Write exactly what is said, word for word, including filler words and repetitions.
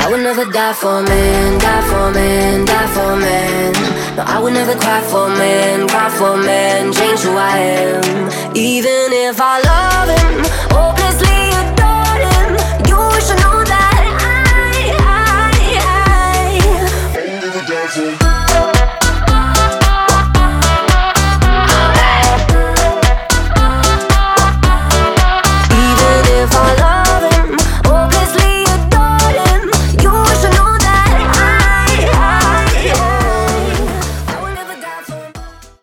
I would never die for a man, die for a man, die for a man. No, I would never cry for a man, cry for a man, change who I am. Even if I love him, hopelessly adore him, you should know that I, I, I, I would never die for